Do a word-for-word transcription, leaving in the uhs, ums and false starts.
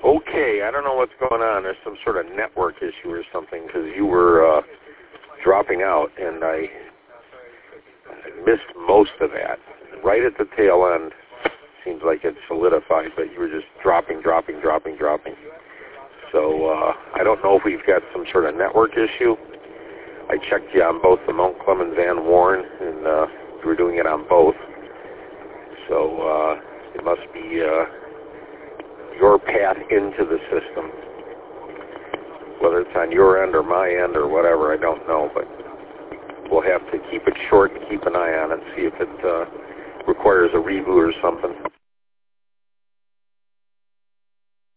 Okay, I don't know what's going on. There's some sort of network issue or something because you were uh, dropping out, and I, I missed most of that. Right at the tail end, seems like it solidified, but you were just dropping, dropping, dropping, dropping. So uh, I don't know if we've got some sort of network issue. I checked you on both the Mount Clemens and Warren, and uh, you were doing it on both. So uh, it must be uh, your path into the system. Whether it's on your end or my end or whatever, I don't know. But we'll have to keep it short and keep an eye on it, see if it uh, requires a reboot or something.